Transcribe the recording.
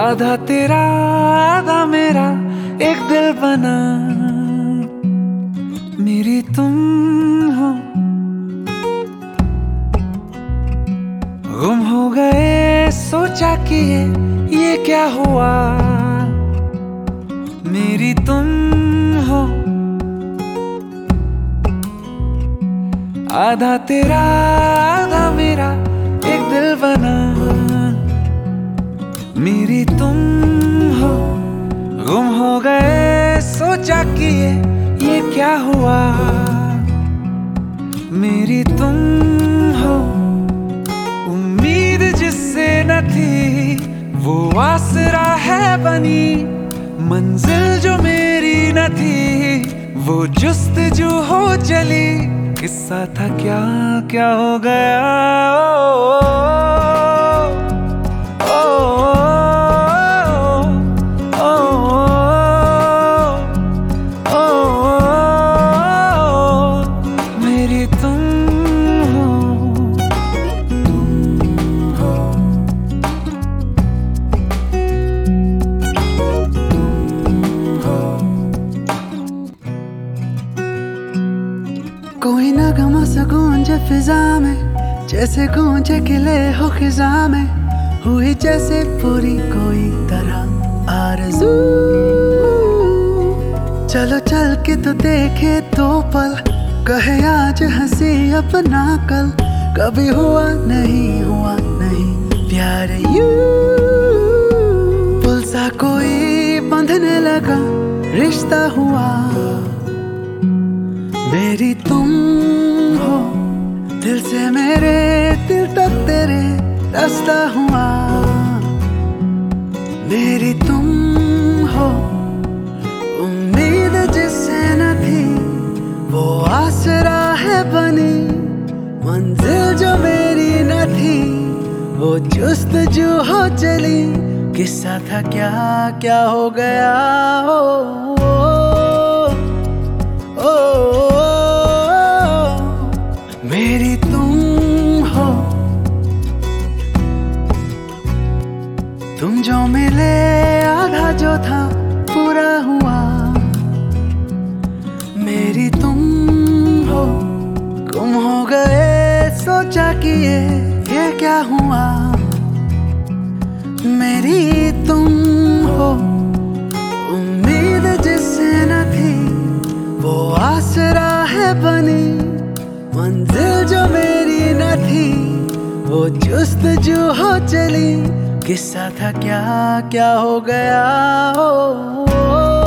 आधा तेरा आधा मेरा एक दिल बना, मेरी तुम हो। गुम हो गए सोचा कि ये क्या हुआ, मेरी तुम हो। आधा तेरा आधा मेरा एक दिल बना, मेरी तुम हो। गुम हो गए सोचा कि ये क्या हुआ, मेरी तुम हो। उम्मीद जिससे न थी वो आसरा है बनी, मंजिल जो मेरी न थी वो जुस्तजू हो चली। किस्सा था क्या क्या हो गया, मेरी तुम हो। कोई नगमा सा गूंजे फिजा में, जैसे गूंजे किले हो खिजा में, हुई जैसे पूरी कोई तरह आरज़ू। चलो चल के तो देखे तो पल, कहे आज हंसी अपना कल। कभी हुआ नहीं प्यार यू। पुल सा कोई बंधने लगा, रिश्ता हुआ, मेरी तुम हो। दिल से मेरे दिल तक तेरे रास्ता हुआ, मेरी तुम हो। उम्मीद जिससे न थी वो आसरा है बनी, मंजिल जो मेरी न थी वो जुस्तजू हो चली। किस्सा था क्या क्या हो गया, मेरी तुम हो। तुम जो मिले आधा जो था पूरा हुआ, मेरी तुम हो। गुम हो गए सोचा कि ये क्या हुआ, मेरी तुम हो। उम्मीद जिससे न थी वो आसरा है बनी, मंजिल जो मेरी न थी वो जुस्तजू हो चली। किस्सा था क्या क्या हो गया,